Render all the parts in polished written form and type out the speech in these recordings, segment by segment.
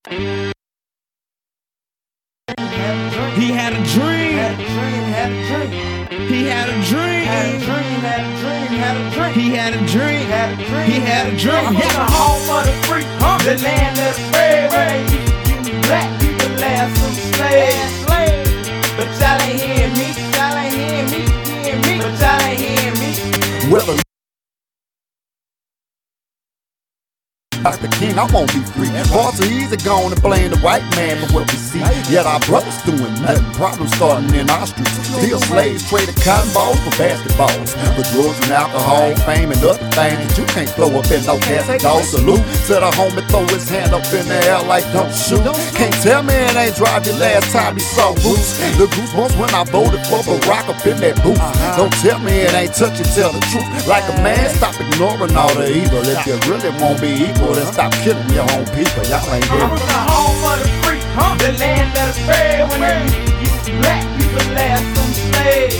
He had a dream. He had a dream. He had a dream. He had a dream. I'm from the home of the free, the land of the free. You black people last some slaves. But y'all ain't hearing me. Y'all ain't hearing me. But y'all ain't hearing me. Well, Dr. King, I won't be free. Far too easy going to blame the white man for what we see. Yet our brothers doing nothing. Problems starting in our streets. Still slaves traded cotton balls for basketballs, for drugs and alcohol, fame and other things that you can't throw up in no casket. Dog salute to the homie, throw his hand up in the air like don't shoot. Can't tell me it ain't drive your last time you saw Roots. The goosebumps when I voted for Barack up in that booth. Don't tell me it ain't touch and tell the truth. Like a man, stop ignoring all the evil. If you really won't be equal, then stop killing your own people. Y'all ain't hearing me. I'm from the home of the free, the land of the free. When you black people last some slaves.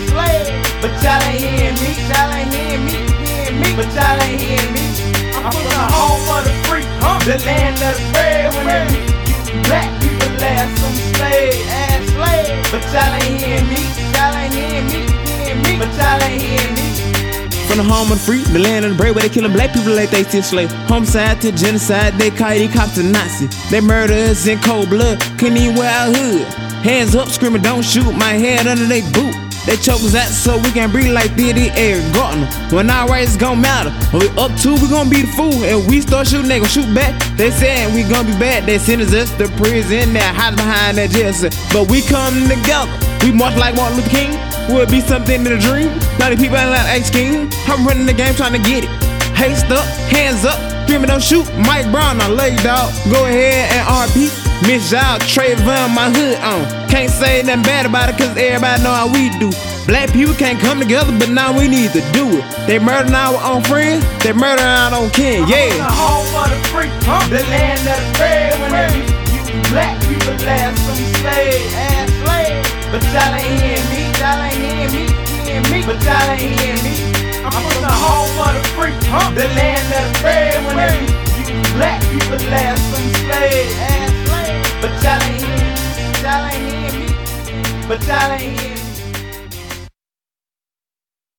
But y'all ain't hearing me. Y'all ain't hearing me. But y'all ain't hearing me. I'm from the home of the free, the land of the free. When you black people last some slaves. But y'all ain't hearing me. Y'all ain't hearing me. But y'all ain't hearing me. From the home of the free, the land of the brave, where they killing black people like they still slaves. Homicide to genocide, they call these cops a Nazi. They murder us in cold blood, couldn't even wear our hood. Hands up, screaming, don't shoot, my head under they boot. They choke us out so we can breathe like Diddy Eric Garner. When our rights gon' matter, when we up to, we gon' be the fool. And we start shooting, they gon' shoot back. They saying we gon' be bad, they sentence us to prison, they're hiding behind that jail cell. But we come together, we march like Martin Luther King. Would be something in a dream. Now the people ain't like X King. I'm running the game trying to get it. Haste up, hands up, screaming don't shoot. Mike Brown, I love you, dog. Go ahead and RP. Miss Y'all, Trayvon, my hood on. Can't say nothing bad about it, cause everybody know how we do. Black people can't come together, but now we need to do it. They murdering our own friends, they murdering our own kin, yeah. I'm from the home of the free, the land of the free. When you black people last some slaves. But y'all ain't hearing me. Y'all ain't hearing me. But y'all ain't hearing me. I'm from the home of the free, the land of the free. When